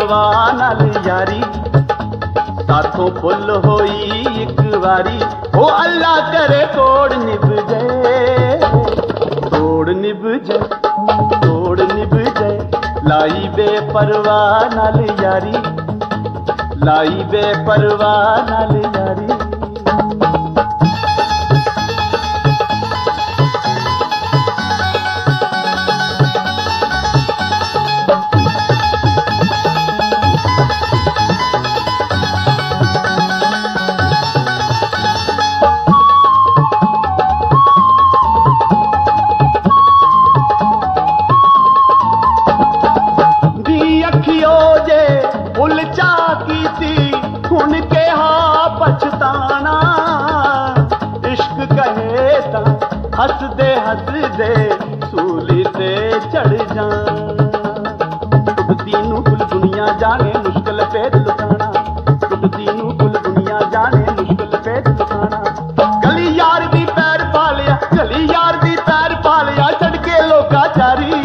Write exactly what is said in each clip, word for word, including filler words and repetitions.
परवाह नाल यारी, साथों फुल होई एक वारी। ओ अल्लाह करे तोड़ निभ जाए, तोड़ निभ जाए, तोड़ निभ जाए। लाई बेपरवाह नाल यारी, लाई बेपरवाह नाल यारी। उलचा की थी उनके हाँ पछताना, इश्क कहे ता हंस दे हंस दे सूली ते चढ़ जाना। टुटदी नू कुल दुनिया जाने मुश्किल पेद लुटाना, टुटदी नू कुल दुनिया जाने मुश्किल पेद लुटाना। गली यार दी पैर पा लिया, गली यार दी पैर पा लिया, चढ़ के लोकाचारी।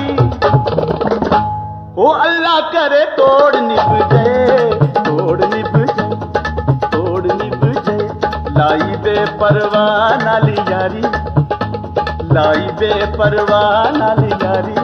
ओ अल्लाह करे तोड़ निभ जाए, तोड़ निभ जाए, तोड़ निभ जाए। लाई बेपरवाह नाल यारी, लाई बेपरवाह नाल यारी।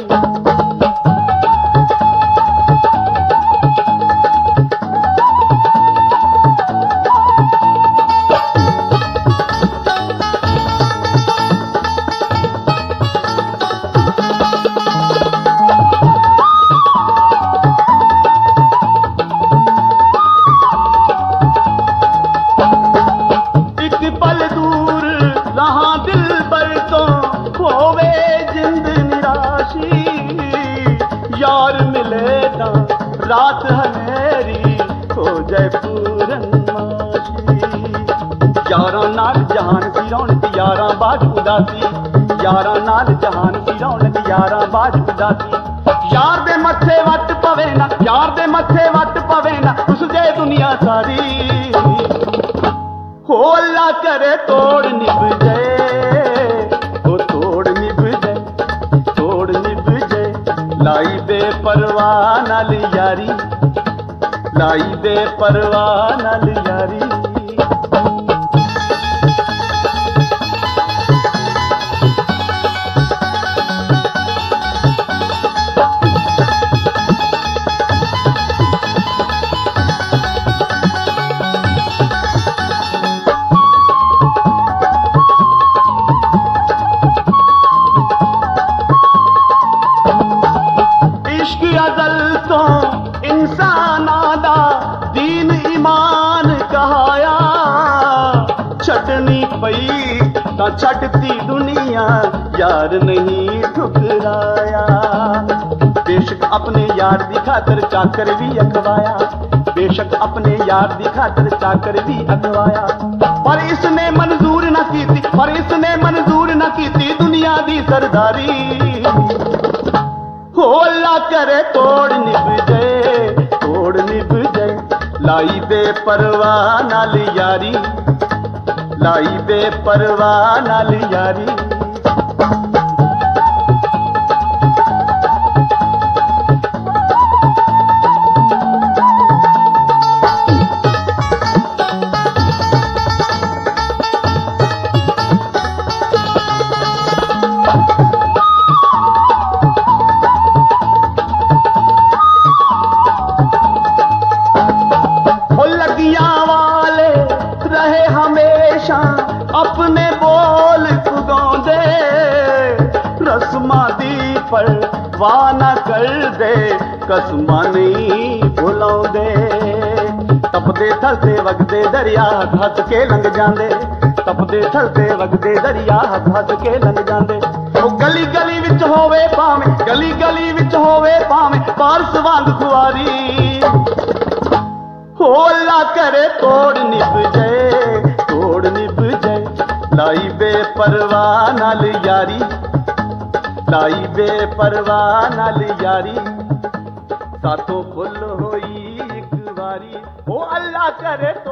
यार मिले ता रात हनेरी हो जाए पूरनमाशी। यारां नाल जहान दी रौनक यारां बाज उदासी, यारां नाल जहान दी रौनक यारां बाज उदासी। यार दे मत्थे वट पवे ना, यार दे मत्थे वट पवे ना, उस जे दुनिया सारी। हो अल्लाह करे तोड़ निभ जाए, हो तोड़ निभ जाए, तोड़ निभ जाए। लाई बेपरवाह नाल यारी, लाई बेपरवाह नाल यारी। इंसान आदा दीन ईमान कहाया, छटनी पई ता छटती दुनिया यार नहीं ठुकराया। बेशक अपने यार दी खातर चाकर भी अखवाया, बेशक अपने यार दी खातर चाकर भी अखवाया। पर इसने मंजूर ना की थी, पर इसने मंजूर ना की थी दुनिया दी सरदारी। हो अल्लाह करे तोड़ निभ जाए, तोड़ निभ जाए। लाई बेपरवाह नाल यारी, लाई बेपरवाह नाल यारी। अपने बोल पुगांदे रस्मा दी पर वाना कर दे, कसमा नहीं भुलांदे। तपदे थलते वगदे दरिया हस के लंघ जांदे, तपदे थलते वगदे दरिया हस के लंघ जांदे। ओ गली गली विच होवे भावें, गली गली विच होवे भावें पारस वांग खुआरी। हो अल्लाह करे तोड़ निभ जाए, तोड़ निभ जाए। लाई बेपरवाह नाल यारी, लाई बेपरवाह नाल यारी। साथों फुल होई एक वारी। ओ अल्लाह करे तो